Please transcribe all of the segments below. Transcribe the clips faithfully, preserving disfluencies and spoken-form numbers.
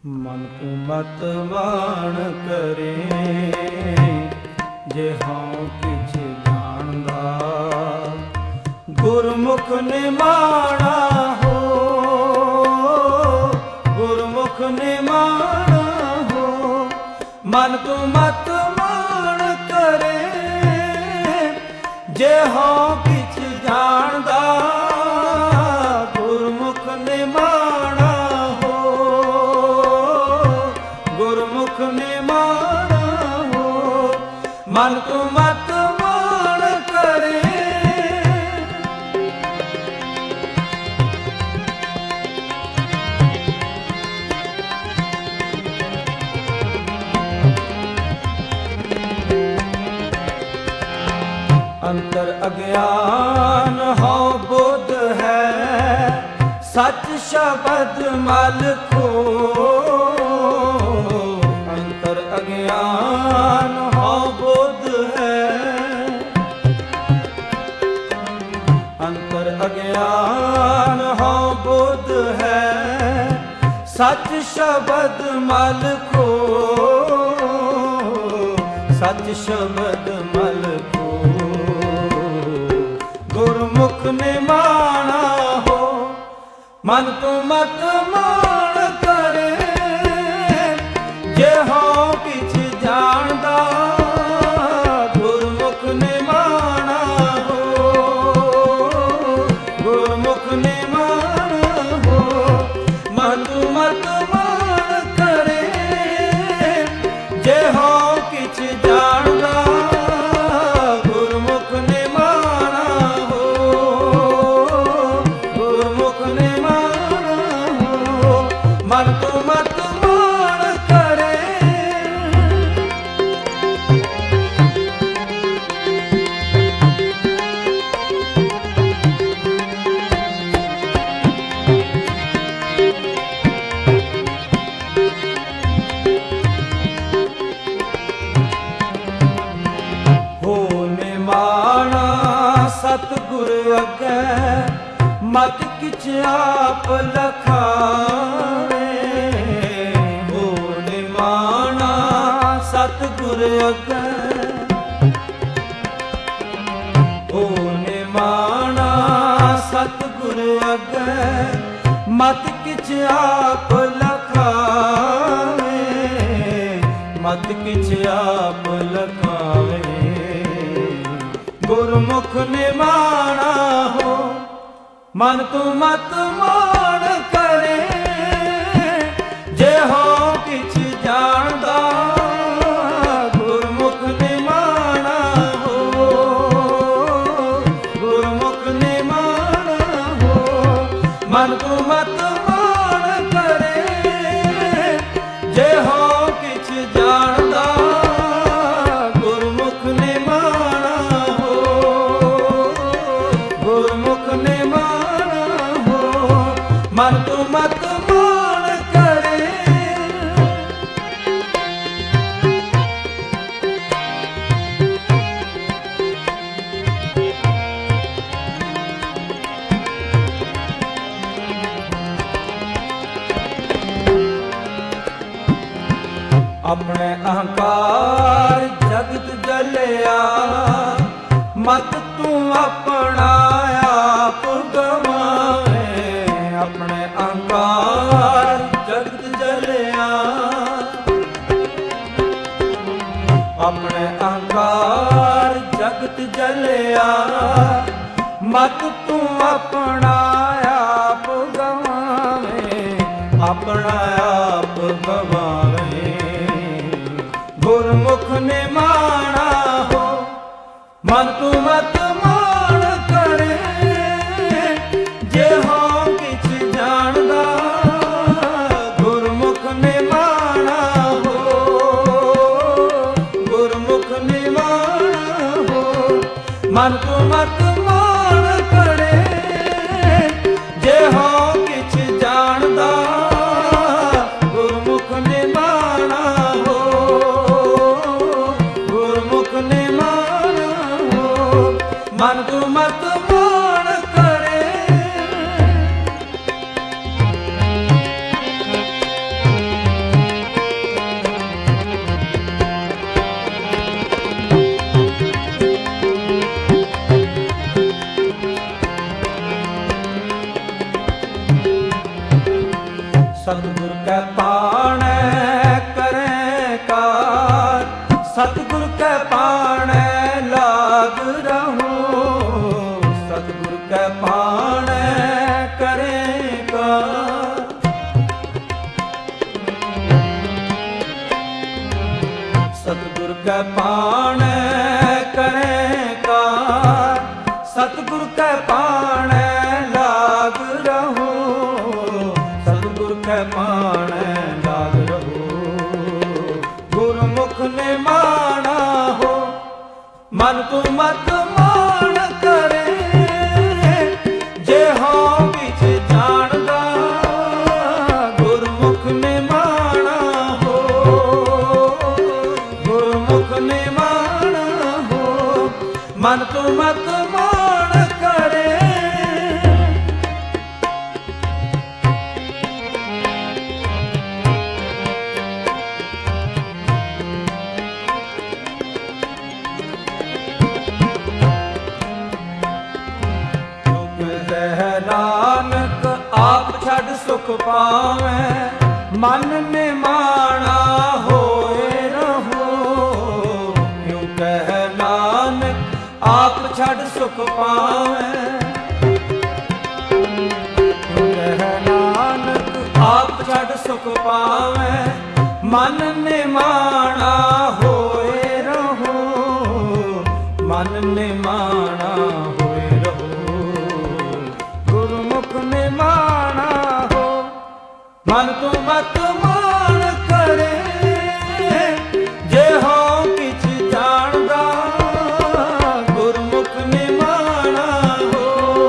ਮਨ ਕੋ ਮਤ ਮਾਣ ਕਰੇ, ਜੇ ਹਉ ਕਿਛ ਜਾਣਦਾ। ਗੁਰਮੁਖ ਨਿਮਾਣਾ ਹੋ, ਗੁਰਮੁਖ ਨਿਮਾਣਾ ਹੋ। ਮਨ ਕੋ ਮਤ ਮਾਣ ਕਰੇ, ਜੇ ਹਉ ਕਿਛ ਜਾਣਦਾ। ਗੁਰਮੁਖ ਨਿਮਾਣਾ ਹੋ, ਗੁਰਮੁਖ ਨਿਮਾਣਾ ਹੋ। ਮਨ ਕੋ ਮਤ ਮਾਣ ਕਰੇ। ਅੰਤਰ ਅਗਿਆਨ ਹਉ ਬੁੱਧ ਹੈ, ਸੱਚ ਸ਼ਬਦ ਮਲ ਖੋ। ਅੰਤਰ ਅਗਿਆਨ ਹਉ ਬੁੱਧ ਹੈ, ਅੰਤਰ ਅਗਿਆਨ ਹਉ ਬੁੱਧ ਹੈ, ਸੱਚ ਸ਼ਬਦ ਮਲ ਖੋ। ਸੱਚ ਸ਼ਬਦ ਮਲ ਖੋ। ਗੁਰਮੁਖ ਨਿਮਾਣਾ ਹੋ, ਮਨ ਕੋ ਮਤ ਮਾਣ ਕਰੇ, ਜੇ ਹਉ ਕਿਛ ਜਾਣਦਾ। ਗੁਰਮੁਖ ਨਿਮਾਣਾ ਹੋ, ਗੁਰਮੁਖ ਨਿਮਾਣਾ ਹੋ। ਮਨ ਕੋ ਮਤ ਮਾਣ ਕਰੇ, ਜੇ ਹਉ ਕਿਛ ਜਾਣਦਾ। ਗੁਰਮੁਖ ਨਿਮਾਣਾ ਹੋ, ਗੁਰਮੁਖ ਨਿਮਾਣਾ ਹੋ। ਮਨ ਕੋ ਮਤ ਮਾਣ ਕਰੇ। ਹੋ ਨਿਮਾਣਾ ਸਤਿਗੁਰ ਅੱਗੇ, ਮਤ ਕਿਛ ਆਪ ਲਖਾਵੇ। ਹੋ ਨਿਮਾਣਾ ਸਤਿਗੁਰ ਅੱਗੇ, ਹੋ ਨਿਮਾਣਾ ਸਤਿਗੁਰ ਅੱਗੇ, ਮਤ ਕਿਛ ਆਪ ਲਖਾਵੇ। ਮਤ ਕਿਛ ਆਪ ਲਖਾਵੇ। ਗੁਰਮੁਖ ਨਿਮਾਣਾ ਹੋ, ਮਨ ਕੋ ਮਤ ਮਾਣ ਕਰੇ, ਜੇ ਹਉ ਕਿਛ ਜਾਣਦਾ। ਗੁਰਮੁਖ ਨਿਮਾਣਾ ਹੋ, ਗੁਰਮੁਖ ਨਿਮਾਣਾ ਹੋ। ਮਨ ਕੋ ਮਤ ਮਾਣ ਕਰੇ, ਜੇ ਹਉ ਕਿਛ ਜਾਣਦਾ। ਗੁਰਮੁਖ ਨਿਮਾਣਾ ਹੋ, ਗੁਰਮੁਖ ਨਿਮਾਣਾ ਹੋ। ਮਨ ਕੋ ਮਤ ਮਾਣ ਕਰੇ। ਆਪਣੇ ਅਹੰਕਾਰ ਜਗਤ ਜਲਿਆ, ਮਤ ਤੂੰ ਆਪਣਾ ਆਪ ਗਵਾਵੇਂ। ਆਪਣੇ ਅਹੰਕਾਰ ਜਗਤ ਜਲਿਆ, ਆਪਣੇ ਅਹੰਕਾਰ ਜਗਤ ਜਲਿਆ, ਮਤ ਤੂੰ ਆਪਣਾ ਆਪ ਗਵਾਵੇਂ। ਆਪਣਾ ਆਪ ਗਵਾਵੇਂ। ਗੁਰਮੁਖ ਨਿਮਾਣਾ ਹੋ, ਮਨ ਕੋ ਮਤ ਮਾਣ ਕਰੇ, ਜੇ ਹਉ ਕਿਛ ਜਾਣਦਾ। ਗੁਰਮੁਖ ਨਿਮਾਣਾ ਹੋ, ਗੁਰਮੁਖ ਨਿਮਾਣਾ ਹੋ। ਮਨ ਕੋ ਮਤ ਮਾਣ ਕਰੇ, ਜੇ ਹਉ ਕਿਛ ਜਾਣਦਾ। ਗੁਰਮੁਖ ਨਿਮਾਣਾ ਹੋ, ਗੁਰਮੁਖ ਨਿਮਾਣਾ ਹੋ। सतगुर कै पाणै करें कार, सतगुर कै पाणै लाग रहो, सतगुर कै पाणै करें कार। सतगुर कै पाणै करें कार, सतगुर कै पाणै लाग रहो, सतगुर कै पाणै लाग रहो। गुरमुख ने माना हो मन तू मत मान करे, जे हाँ बिच जानदा गुरमुख ने माना हो, गुरमुख ने माना हो मन तू मत मान करे। नानक आप छड़ सुख पावै, मन ने माना होए रहो, क्यों कह नानक आप छड़ सुख पावै, क्यों कह नानक आप छड़ सुख पावै, मन ने माना होए रहो, मन ने माना होए रहो। गुरमुख ने माना हो मन तू मत मान करे, जे हाँ किछ जानदा गुरमुख ने माना हो,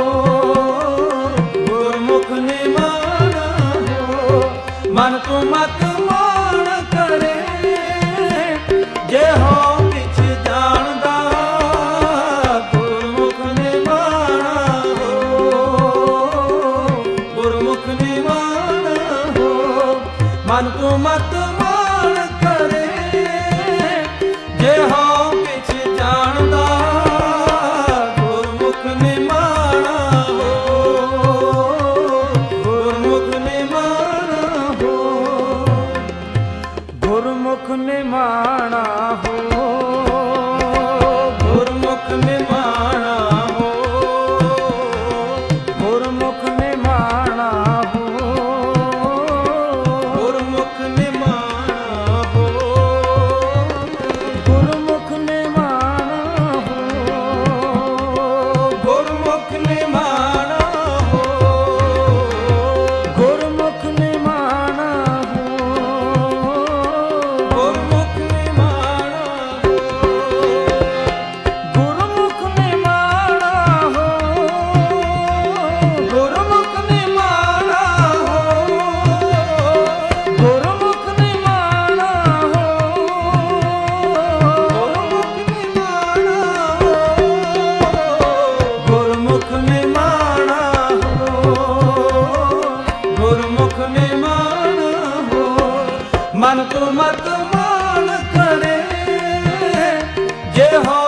गुरमुख ने माना हो मन तू मत मान करे, जे हाँ किछ जानदा गुरमुख ने माना हो, गुरमुख ने माना हो मन तू मत मान करे, जे हाँ किछ जानदा गुरमुख ने माना हो, गुरमुख ने माना हो, गुरमुख ने माना हो, गुरमुख ने माना हो, गुरमुख ने माना हो, गुरमुख ने माना हो, गुरमुख ने माना हो, गुरमुख ने माना हो, गुरमुख ने माना हो, गुरमुख ने माना हो, गुरमुख ने माना हो, गुरमुख ने माना हो, गुरमुख ने माना हो, गुरमुख ने माना हो, गुरमुख ने माना हो मन तू मत मान करे, जे हाँ